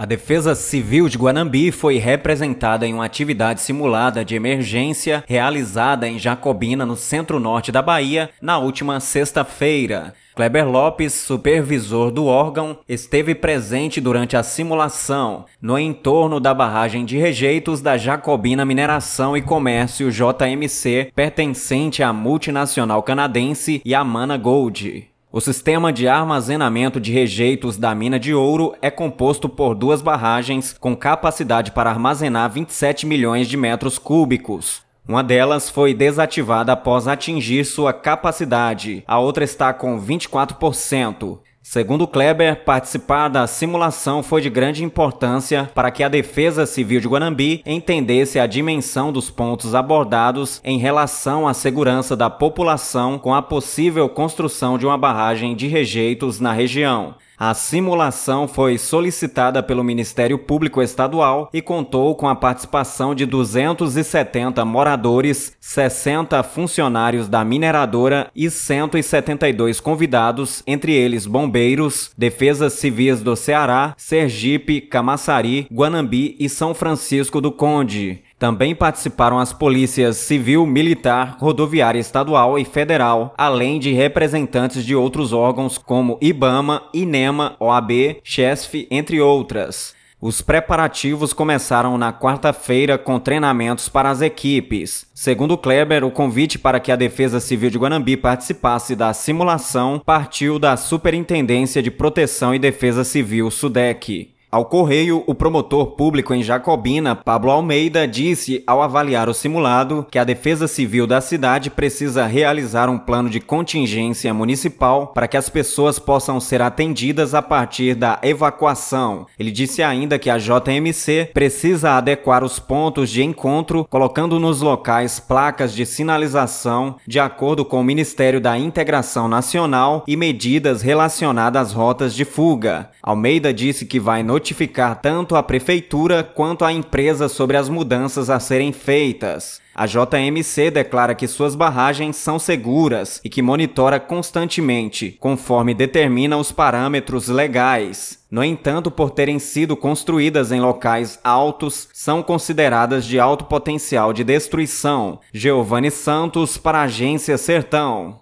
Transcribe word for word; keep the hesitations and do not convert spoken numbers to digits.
A Defesa Civil de Guanambi foi representada em uma atividade simulada de emergência realizada em Jacobina, no centro-norte da Bahia, na última sexta-feira. Kleber Lopes, supervisor do órgão, esteve presente durante a simulação no entorno da barragem de rejeitos da Jacobina Mineração e Comércio J M C, pertencente à multinacional canadense Yamana Gold. O sistema de armazenamento de rejeitos da mina de ouro é composto por duas barragens com capacidade para armazenar vinte e sete milhões de metros cúbicos. Uma delas foi desativada após atingir sua capacidade, a outra está com vinte e quatro por cento. Segundo Kleber, participar da simulação foi de grande importância para que a Defesa Civil de Guanambi entendesse a dimensão dos pontos abordados em relação à segurança da população com a possível construção de uma barragem de rejeitos na região. A simulação foi solicitada pelo Ministério Público Estadual e contou com a participação de duzentos e setenta moradores, sessenta funcionários da mineradora e cento e setenta e dois convidados, entre eles bombeiros, defesas civis do Ceará, Sergipe, Camaçari, Guanambi e São Francisco do Conde. Também participaram as polícias civil, militar, rodoviária estadual e federal, além de representantes de outros órgãos como IBAMA, INEMA, O A B, CHESF, entre outras. Os preparativos começaram na quarta-feira com treinamentos para as equipes. Segundo Kleber, o convite para que a Defesa Civil de Guanambi participasse da simulação partiu da Superintendência de Proteção e Defesa Civil, SUDEC. Ao Correio, o promotor público em Jacobina, Pablo Almeida, disse ao avaliar o simulado que a Defesa Civil da cidade precisa realizar um plano de contingência municipal para que as pessoas possam ser atendidas a partir da evacuação. Ele disse ainda que a J M C precisa adequar os pontos de encontro, colocando nos locais placas de sinalização de acordo com o Ministério da Integração Nacional e medidas relacionadas às rotas de fuga. Almeida disse que vai notificar notificar tanto a prefeitura quanto a empresa sobre as mudanças a serem feitas. A J M C declara que suas barragens são seguras e que monitora constantemente, conforme determina os parâmetros legais. No entanto, por terem sido construídas em locais altos, são consideradas de alto potencial de destruição. Giovanni Santos, para a Agência Sertão.